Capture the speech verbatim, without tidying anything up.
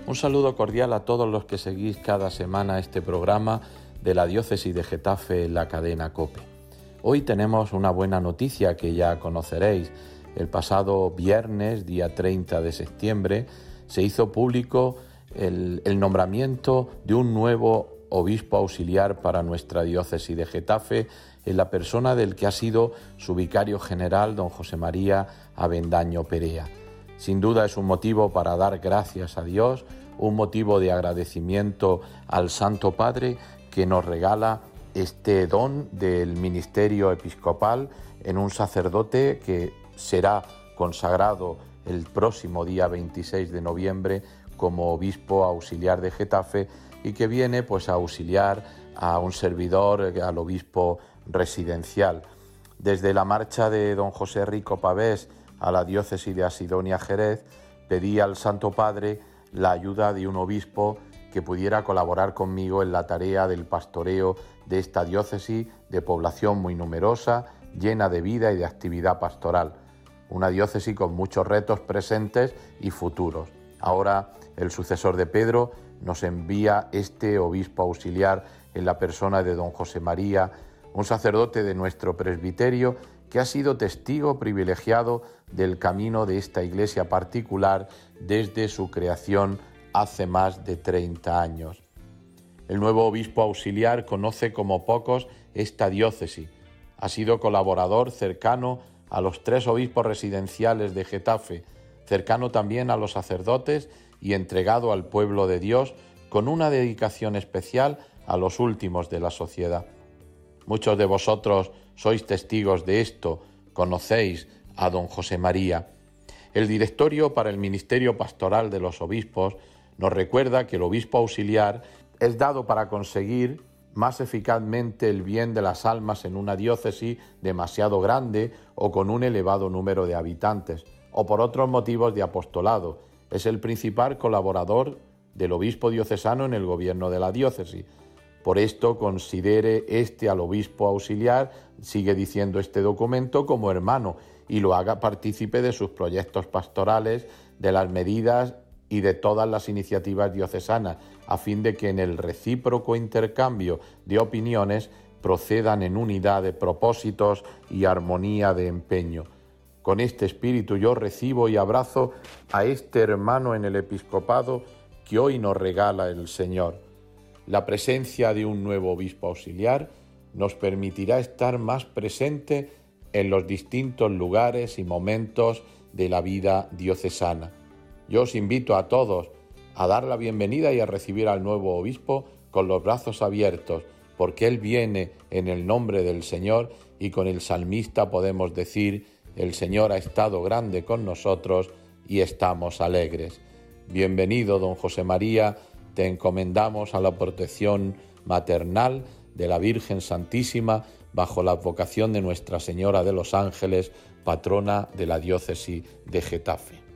Un saludo cordial a todos los que seguís cada semana este programa de la Diócesis de Getafe en la cadena COPE. Hoy tenemos una buena noticia que ya conoceréis. El pasado viernes, día treinta de septiembre, se hizo público el, el nombramiento de un nuevo obispo auxiliar para nuestra diócesis de Getafe, en la persona del que ha sido su vicario general, don José María Avendaño Perea. Sin duda es un motivo para dar gracias a Dios, un motivo de agradecimiento al Santo Padre que nos regala este don del ministerio episcopal en un sacerdote que será consagrado el próximo día veintiséis de noviembre como obispo auxiliar de Getafe y que viene pues a auxiliar a un servidor, al obispo residencial. Desde la marcha de don José Rico Pavés a la diócesis de Asidonia Jerez, pedí al Santo Padre la ayuda de un obispo que pudiera colaborar conmigo en la tarea del pastoreo de esta diócesis de población muy numerosa, llena de vida y de actividad pastoral. Una diócesis con muchos retos presentes y futuros. Ahora el sucesor de Pedro nos envía este obispo auxiliar en la persona de don José María, un sacerdote de nuestro presbiterio que ha sido testigo privilegiado del camino de esta iglesia particular desde su creación hace más de treinta años. El nuevo obispo auxiliar conoce como pocos esta diócesis. Ha sido colaborador cercano a los tres obispos residenciales de Getafe, cercano también a los sacerdotes y entregado al pueblo de Dios con una dedicación especial a los últimos de la sociedad. Muchos de vosotros sois testigos de esto, conocéis a don José María. El directorio para el ministerio pastoral de los obispos nos recuerda que el obispo auxiliar es dado para conseguir más eficazmente el bien de las almas en una diócesis demasiado grande o con un elevado número de habitantes, o por otros motivos de apostolado. Es el principal colaborador del obispo diocesano en el gobierno de la diócesis. Por esto considere este al obispo auxiliar, sigue diciendo este documento, como hermano y lo haga partícipe de sus proyectos pastorales, de las medidas y de todas las iniciativas diocesanas, a fin de que en el recíproco intercambio de opiniones procedan en unidad de propósitos y armonía de empeño. Con este espíritu yo recibo y abrazo a este hermano en el episcopado que hoy nos regala el Señor. La presencia de un nuevo obispo auxiliar nos permitirá estar más presente en los distintos lugares y momentos de la vida diocesana. Yo os invito a todos a dar la bienvenida y a recibir al nuevo obispo con los brazos abiertos, porque él viene en el nombre del Señor y con el salmista podemos decir: el Señor ha estado grande con nosotros y estamos alegres. Bienvenido, don José María. Te encomendamos a la protección maternal de la Virgen Santísima bajo la advocación de Nuestra Señora de los Ángeles, patrona de la diócesis de Getafe.